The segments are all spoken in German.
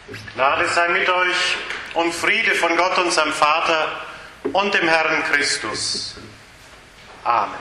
Gnade sei mit euch und Friede von Gott, unserem Vater und dem Herrn Christus. Amen.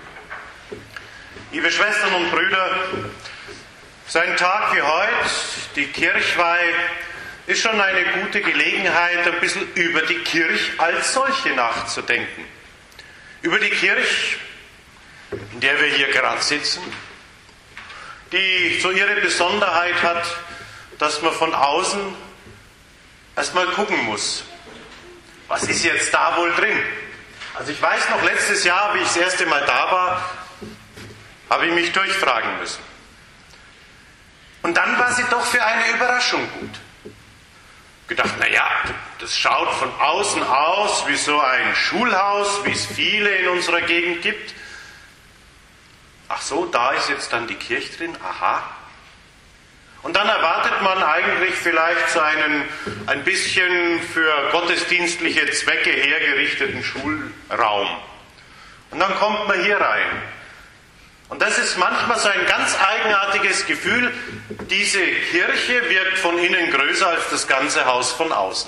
Liebe Schwestern und Brüder, so ein Tag wie heute, die Kirchweih, ist schon eine gute Gelegenheit, ein bisschen über die Kirche als solche nachzudenken. Über die Kirche, in der wir hier gerade sitzen, die so ihre Besonderheit hat, dass man von außen erstmal gucken muss. Was ist jetzt da wohl drin? Also ich weiß noch, letztes Jahr, wie ich das erste Mal da war, habe ich mich durchfragen müssen. Und dann war sie doch für eine Überraschung gut. Gedacht, naja, das schaut von außen aus wie so ein Schulhaus, wie es viele in unserer Gegend gibt. Ach so, da ist jetzt dann die Kirche drin, aha. Und dann erwartet man eigentlich vielleicht so einen ein bisschen für gottesdienstliche Zwecke hergerichteten Schulraum. Und dann kommt man hier rein. Und das ist manchmal so ein ganz eigenartiges Gefühl. Diese Kirche wirkt von innen größer als das ganze Haus von außen.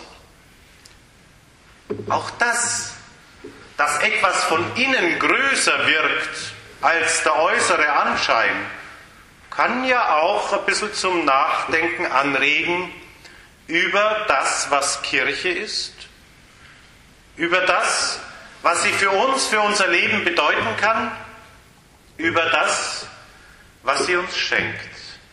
Auch das, dass etwas von innen größer wirkt als der äußere Anschein, kann ja auch ein bisschen zum Nachdenken anregen über das, was Kirche ist, über das, was sie für uns, für unser Leben bedeuten kann, über das, was sie uns schenkt.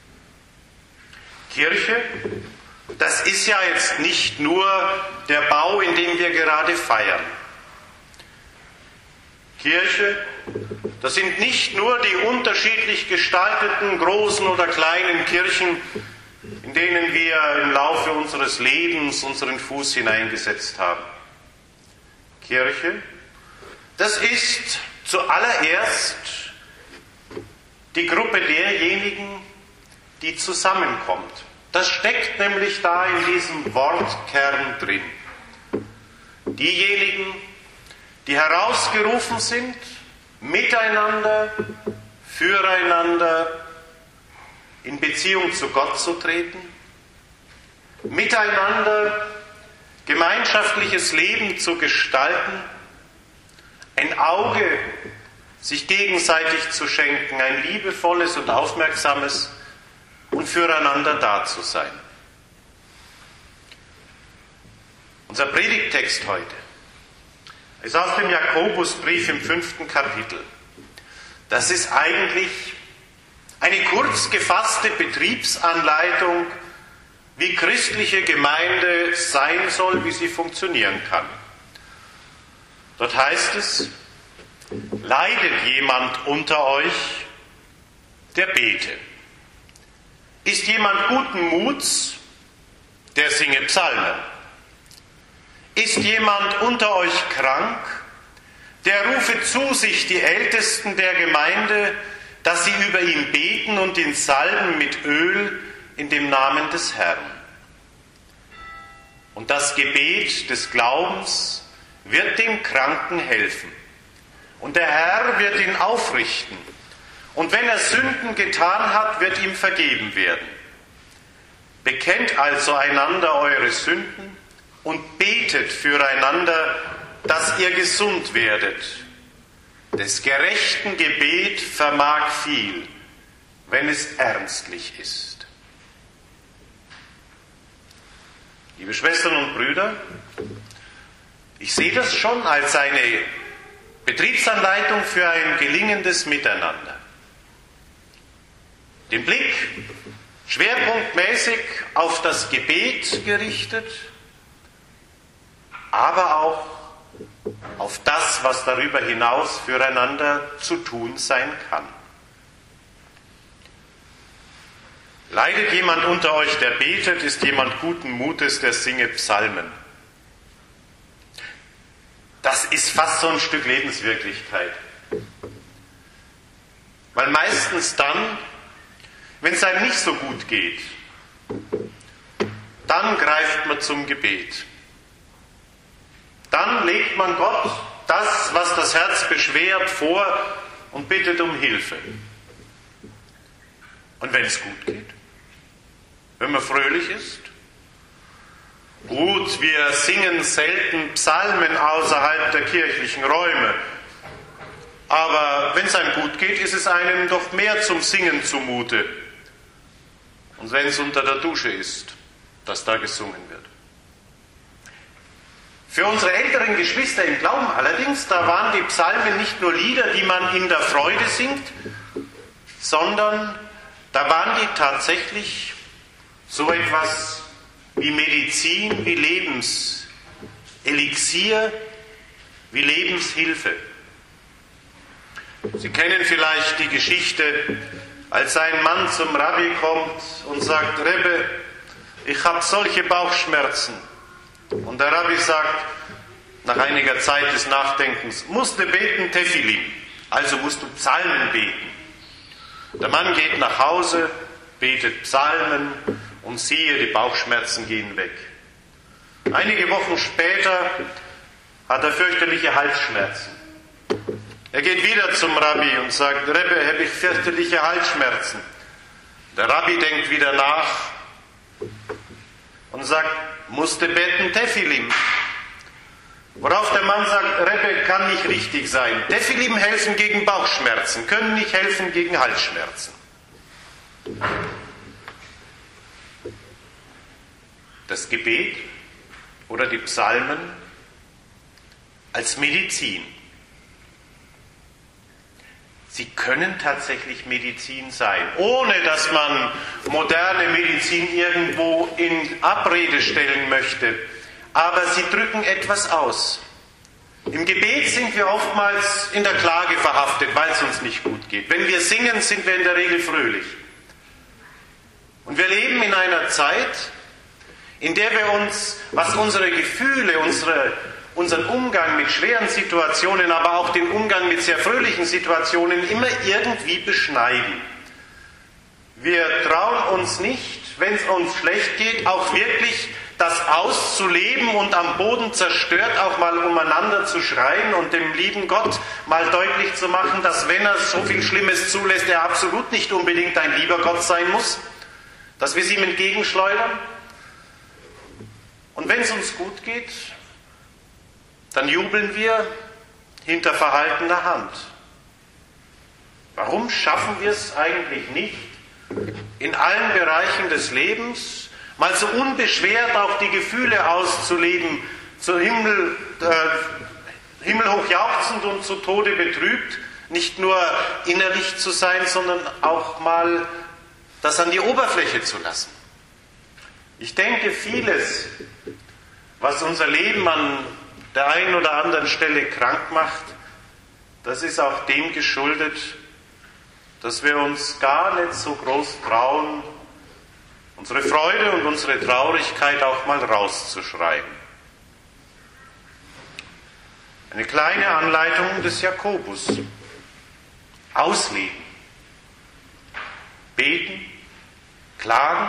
Kirche, das ist ja jetzt nicht nur der Bau, in dem wir gerade feiern. Kirche, das sind nicht nur die unterschiedlich gestalteten großen oder kleinen Kirchen, in denen wir im Laufe unseres Lebens unseren Fuß hineingesetzt haben. Kirche, das ist zuallererst die Gruppe derjenigen, die zusammenkommt. Das steckt nämlich da in diesem Wortkern drin. Diejenigen, die herausgerufen sind, miteinander, füreinander in Beziehung zu Gott zu treten, miteinander gemeinschaftliches Leben zu gestalten, ein Auge sich gegenseitig zu schenken, ein liebevolles und aufmerksames und füreinander da zu sein. Unser Predigttext heute ist aus dem Jakobusbrief im 5. Kapitel. Das ist eigentlich eine kurz gefasste Betriebsanleitung, wie christliche Gemeinde sein soll, wie sie funktionieren kann. Dort heißt es: Leidet jemand unter euch, der bete. Ist jemand guten Muts, der singe Psalmen. Ist jemand unter euch krank, der rufe zu sich die Ältesten der Gemeinde, dass sie über ihn beten und ihn salben mit Öl in dem Namen des Herrn. Und das Gebet des Glaubens wird dem Kranken helfen. Und der Herr wird ihn aufrichten. Und wenn er Sünden getan hat, wird ihm vergeben werden. Bekennt also einander eure Sünden und betet füreinander, dass ihr gesund werdet. Des gerechten Gebet vermag viel, wenn es ernstlich ist. Liebe Schwestern und Brüder, ich sehe das schon als eine Betriebsanleitung für ein gelingendes Miteinander. Den Blick schwerpunktmäßig auf das Gebet gerichtet, aber auch auf das, was darüber hinaus füreinander zu tun sein kann. Leidet jemand unter euch, der betet, ist jemand guten Mutes, der singe Psalmen. Das ist fast so ein Stück Lebenswirklichkeit. Weil meistens dann, wenn es einem nicht so gut geht, dann greift man zum Gebet. Dann legt man Gott das, was das Herz beschwert, vor und bittet um Hilfe. Und wenn es gut geht, wenn man fröhlich ist, Gut, wir singen selten Psalmen außerhalb der kirchlichen Räume. Aber wenn es einem gut geht, ist es einem doch mehr zum Singen zumute. Und wenn es unter der Dusche ist, dass da gesungen wird. Für unsere älteren Geschwister im Glauben allerdings, da waren die Psalmen nicht nur Lieder, die man in der Freude singt, sondern da waren die tatsächlich so etwas wie Medizin, wie Lebenselixier, wie Lebenshilfe. Sie kennen vielleicht die Geschichte, als ein Mann zum Rabbi kommt und sagt, Rebbe, ich habe solche Bauchschmerzen. Und der Rabbi sagt, nach einiger Zeit des Nachdenkens, musst du beten Tefillim, also musst du Psalmen beten. Der Mann geht nach Hause, betet Psalmen und siehe, die Bauchschmerzen gehen weg. Einige Wochen später hat er fürchterliche Halsschmerzen. Er geht wieder zum Rabbi und sagt, Rebbe, habe ich fürchterliche Halsschmerzen. Der Rabbi denkt wieder nach und sagt, musste beten Tefillim. Worauf der Mann sagt, Rebbe, kann nicht richtig sein. Tefillim helfen gegen Bauchschmerzen, können nicht helfen gegen Halsschmerzen. Das Gebet oder die Psalmen als Medizin. Sie können tatsächlich Medizin sein, ohne dass man moderne Medizin irgendwo in Abrede stellen möchte. Aber sie drücken etwas aus. Im Gebet sind wir oftmals in der Klage verhaftet, weil es uns nicht gut geht. Wenn wir singen, sind wir in der Regel fröhlich. Und wir leben in einer Zeit, in der wir uns, was unsere Gefühle, unseren Umgang mit schweren Situationen, aber auch den Umgang mit sehr fröhlichen Situationen immer irgendwie beschneiden. Wir trauen uns nicht, wenn es uns schlecht geht, auch wirklich das auszuleben und am Boden zerstört auch mal umeinander zu schreien und dem lieben Gott mal deutlich zu machen, dass wenn er so viel Schlimmes zulässt, er absolut nicht unbedingt ein lieber Gott sein muss, dass wir es ihm entgegenschleudern. Und wenn es uns gut geht, dann jubeln wir hinter verhaltener Hand. Warum schaffen wir es eigentlich nicht, in allen Bereichen des Lebens mal so unbeschwert auch die Gefühle auszuleben, zu himmelhoch jauchzend und zu Tode betrübt, nicht nur innerlich zu sein, sondern auch mal das an die Oberfläche zu lassen. Ich denke, vieles, was unser Leben an der einen oder anderen Stelle krank macht, das ist auch dem geschuldet, dass wir uns gar nicht so groß trauen, unsere Freude und unsere Traurigkeit auch mal rauszuschreiben. Eine kleine Anleitung des Jakobus. Ausleben. Beten, klagen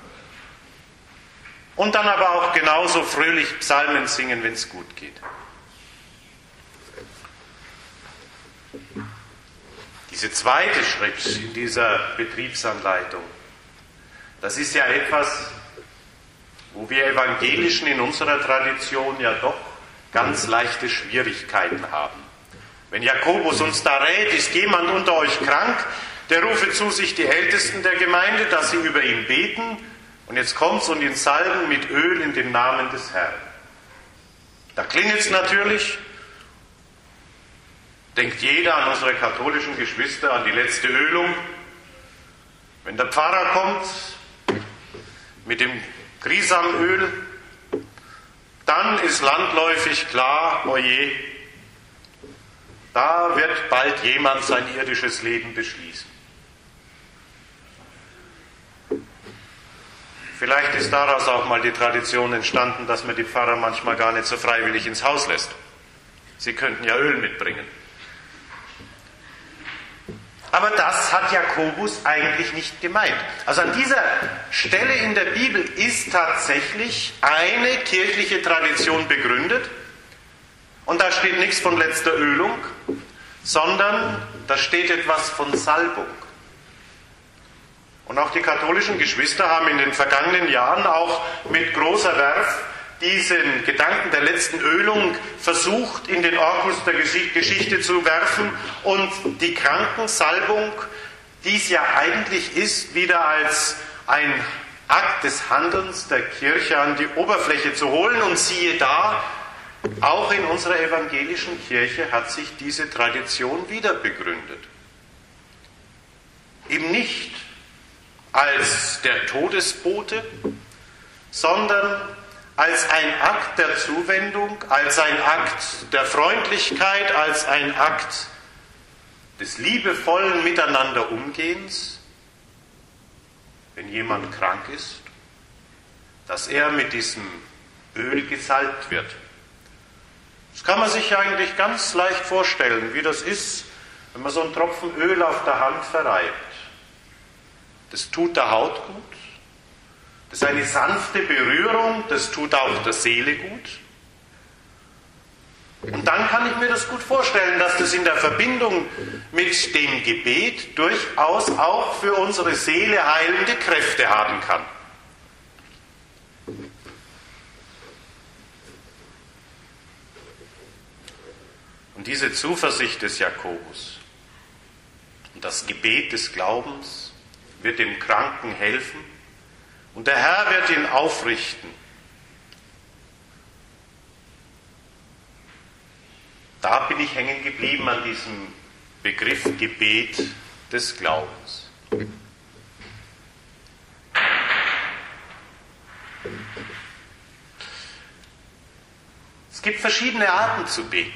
und dann aber auch genauso fröhlich Psalmen singen, wenn es gut geht. Dieser zweite Schritt in dieser Betriebsanleitung, das ist ja etwas, wo wir Evangelischen in unserer Tradition ja doch ganz leichte Schwierigkeiten haben. Wenn Jakobus uns da rät, ist jemand unter euch krank, der rufe zu sich die Ältesten der Gemeinde, dass sie über ihn beten, und jetzt kommt's und ihn salben mit Öl in den Namen des Herrn. Da klingelt's natürlich. Denkt jeder an unsere katholischen Geschwister, an die letzte Ölung. Wenn der Pfarrer kommt mit dem Grisamöl, dann ist landläufig klar, oje, da wird bald jemand sein irdisches Leben beschließen. Vielleicht ist daraus auch mal die Tradition entstanden, dass man die Pfarrer manchmal gar nicht so freiwillig ins Haus lässt. Sie könnten ja Öl mitbringen. Aber das hat Jakobus eigentlich nicht gemeint. Also an dieser Stelle in der Bibel ist tatsächlich eine kirchliche Tradition begründet. Und da steht nichts von letzter Ölung, sondern da steht etwas von Salbung. Und auch die katholischen Geschwister haben in den vergangenen Jahren auch mit großer Werf diesen Gedanken der letzten Ölung versucht, in den Orkus der Geschichte zu werfen und die Krankensalbung, die es ja eigentlich ist, wieder als ein Akt des Handelns der Kirche an die Oberfläche zu holen. Und siehe da, auch in unserer evangelischen Kirche hat sich diese Tradition wieder begründet. Eben nicht als der Todesbote, sondern als ein Akt der Zuwendung, als ein Akt der Freundlichkeit, als ein Akt des liebevollen Miteinanderumgehens, wenn jemand krank ist, dass er mit diesem Öl gesalbt wird. Das kann man sich eigentlich ganz leicht vorstellen, wie das ist, wenn man so einen Tropfen Öl auf der Hand verreibt. Das tut der Haut gut, das ist eine sanfte Berührung, das tut auch der Seele gut. Und dann kann ich mir das gut vorstellen, dass das in der Verbindung mit dem Gebet durchaus auch für unsere Seele heilende Kräfte haben kann. Und diese Zuversicht des Jakobus und das Gebet des Glaubens wird dem Kranken helfen und der Herr wird ihn aufrichten. Da bin ich hängen geblieben an diesem Begriff Gebet des Glaubens. Es gibt verschiedene Arten zu beten.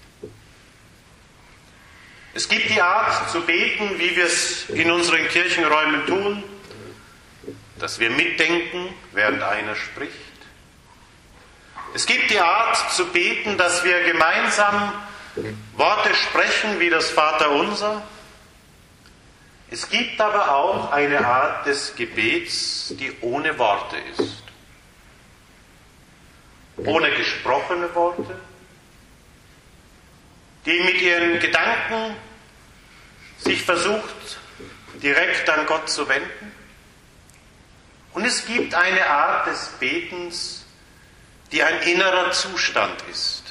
Es gibt die Art zu beten, wie wir es in unseren Kirchenräumen tun, dass wir mitdenken, während einer spricht. Es gibt die Art zu beten, dass wir gemeinsam Worte sprechen, wie das Vaterunser. Es gibt aber auch eine Art des Gebets, die ohne Worte ist. Ohne gesprochene Worte, die mit ihren Gedanken sich versucht, direkt an Gott zu wenden. Und es gibt eine Art des Betens, die ein innerer Zustand ist.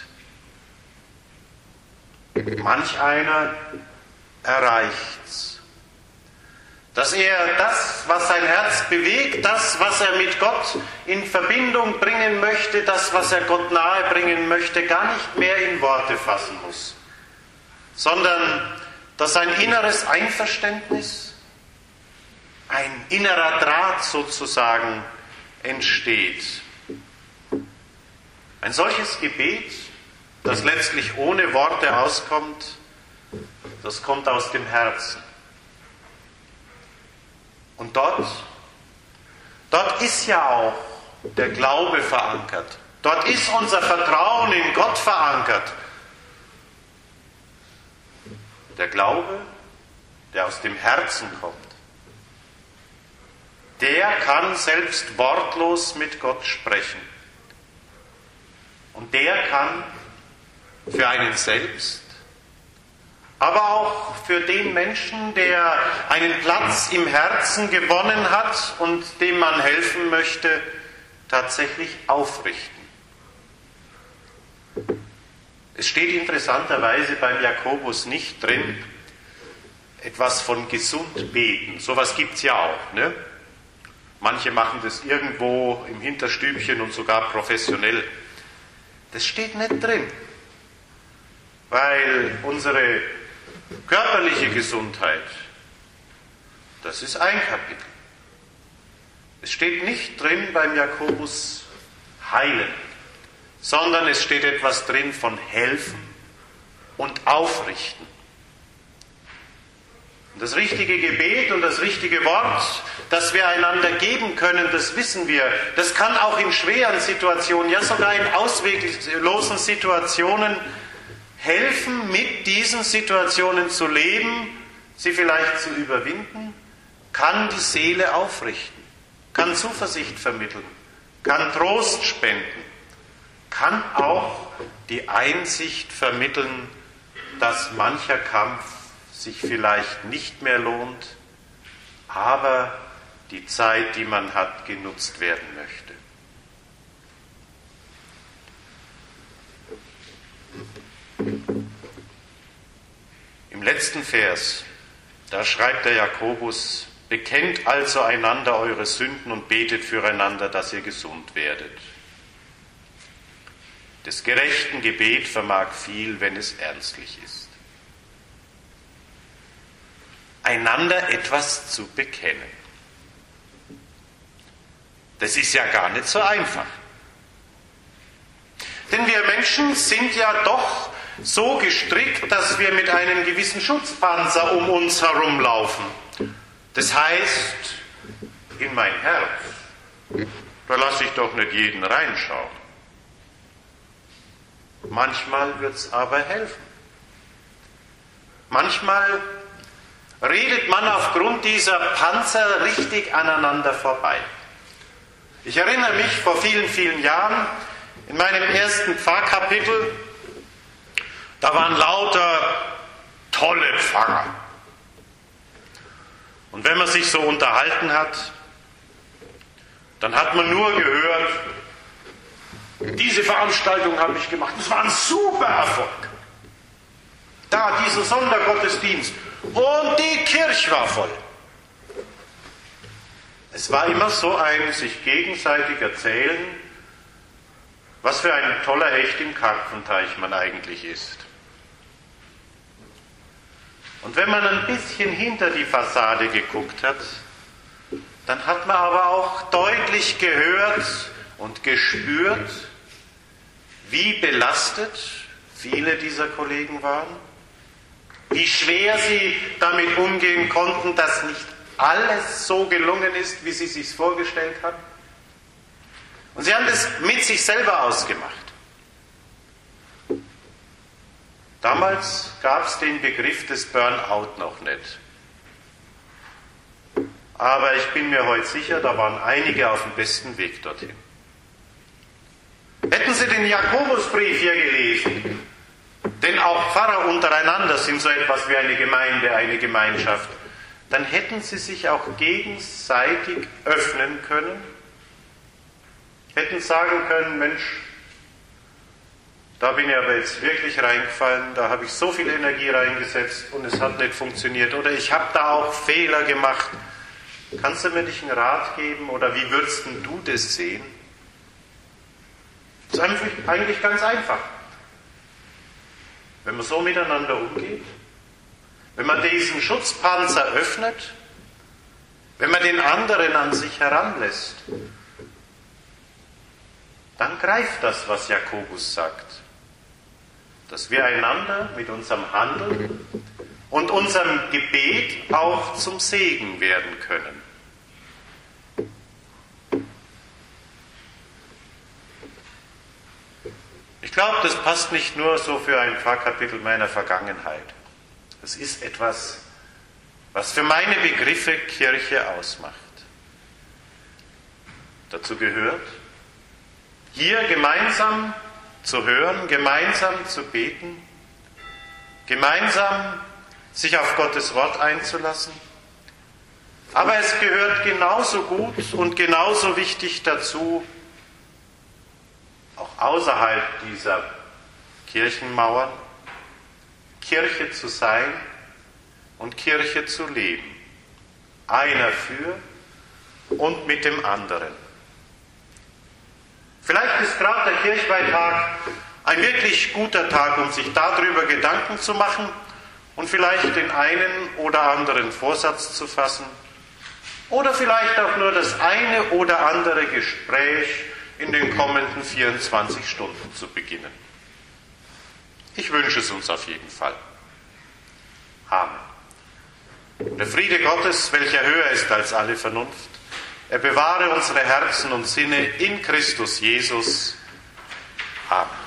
Manch einer erreicht's, dass er das, was sein Herz bewegt, das, was er mit Gott in Verbindung bringen möchte, das, was er Gott nahe bringen möchte, gar nicht mehr in Worte fassen muss, sondern dass ein inneres Einverständnis, ein innerer Draht sozusagen entsteht. Ein solches Gebet, das letztlich ohne Worte auskommt, das kommt aus dem Herzen. Und dort ist ja auch der Glaube verankert. Dort ist unser Vertrauen in Gott verankert. Der Glaube, der aus dem Herzen kommt, der kann selbst wortlos mit Gott sprechen. Und der kann für einen selbst, aber auch für den Menschen, der einen Platz im Herzen gewonnen hat und dem man helfen möchte, tatsächlich aufrichten. Es steht interessanterweise beim Jakobus nicht drin, etwas von gesund beten. Sowas gibt es ja auch, ne? Manche machen das irgendwo im Hinterstübchen und sogar professionell. Das steht nicht drin, weil unsere körperliche Gesundheit, das ist ein Kapitel. Es steht nicht drin beim Jakobus heilen, sondern es steht etwas drin von helfen und aufrichten. Und das richtige Gebet und das richtige Wort, das wir einander geben können, das wissen wir. Das kann auch in schweren Situationen, ja sogar in ausweglosen Situationen helfen, mit diesen Situationen zu leben, sie vielleicht zu überwinden, kann die Seele aufrichten, kann Zuversicht vermitteln, kann Trost spenden, kann auch die Einsicht vermitteln, dass mancher Kampf sich vielleicht nicht mehr lohnt, aber die Zeit, die man hat, genutzt werden möchte. letzten Vers, da schreibt der Jakobus: Bekennt also einander eure Sünden und betet füreinander, dass ihr gesund werdet. Des gerechten Gebet vermag viel, wenn es ernstlich ist. Einander etwas zu bekennen. Das ist ja gar nicht so einfach. Denn wir Menschen sind ja doch so gestrickt, dass wir mit einem gewissen Schutzpanzer um uns herumlaufen. Das heißt, in mein Herz, da lasse ich doch nicht jeden reinschauen. Manchmal wird es aber helfen. Manchmal redet man aufgrund dieser Panzer richtig aneinander vorbei. Ich erinnere mich vor vielen, vielen Jahren, in meinem ersten Pfarrkapitel, da waren lauter tolle Pfarrer. Und wenn man sich so unterhalten hat, dann hat man nur gehört, diese Veranstaltung habe ich gemacht, das war ein super Erfolg. Da, dieser Sondergottesdienst und die Kirche war voll. Es war immer so ein sich gegenseitig erzählen, was für ein toller Hecht im Karpfenteich man eigentlich ist. Und wenn man ein bisschen hinter die Fassade geguckt hat, dann hat man aber auch deutlich gehört und gespürt, wie belastet viele dieser Kollegen waren, wie schwer sie damit umgehen konnten, dass nicht alles so gelungen ist, wie sie es sich vorgestellt haben. Und sie haben das mit sich selber ausgemacht. Damals gab es den Begriff des Burnout noch nicht. Aber ich bin mir heute sicher, da waren einige auf dem besten Weg dorthin. Hätten Sie den Jakobusbrief hier gelesen, denn auch Pfarrer untereinander sind so etwas wie eine Gemeinde, eine Gemeinschaft, dann hätten sie sich auch gegenseitig öffnen können, hätten sagen können, Mensch, da bin ich aber jetzt wirklich reingefallen, da habe ich so viel Energie reingesetzt und es hat nicht funktioniert. Oder ich habe da auch Fehler gemacht. Kannst du mir nicht einen Rat geben oder wie würdest denn du das sehen? Das ist eigentlich ganz einfach. Wenn man so miteinander umgeht, wenn man diesen Schutzpanzer öffnet, wenn man den anderen an sich heranlässt, dann greift das, was Jakobus sagt, dass wir einander mit unserem Handeln und unserem Gebet auch zum Segen werden können. Ich glaube, das passt nicht nur so für ein Pfarrkapitel meiner Vergangenheit. Es ist etwas, was für meine Begriffe Kirche ausmacht. Dazu gehört, hier gemeinsam zu hören, gemeinsam zu beten, gemeinsam sich auf Gottes Wort einzulassen. Aber es gehört genauso gut und genauso wichtig dazu, auch außerhalb dieser Kirchenmauern, Kirche zu sein und Kirche zu leben. Einer für und mit dem anderen. Vielleicht ist gerade der Kirchweih-Tag ein wirklich guter Tag, um sich darüber Gedanken zu machen und vielleicht den einen oder anderen Vorsatz zu fassen oder vielleicht auch nur das eine oder andere Gespräch in den kommenden 24 Stunden zu beginnen. Ich wünsche es uns auf jeden Fall. Amen. Der Friede Gottes, welcher höher ist als alle Vernunft, er bewahre unsere Herzen und Sinne in Christus Jesus. Amen.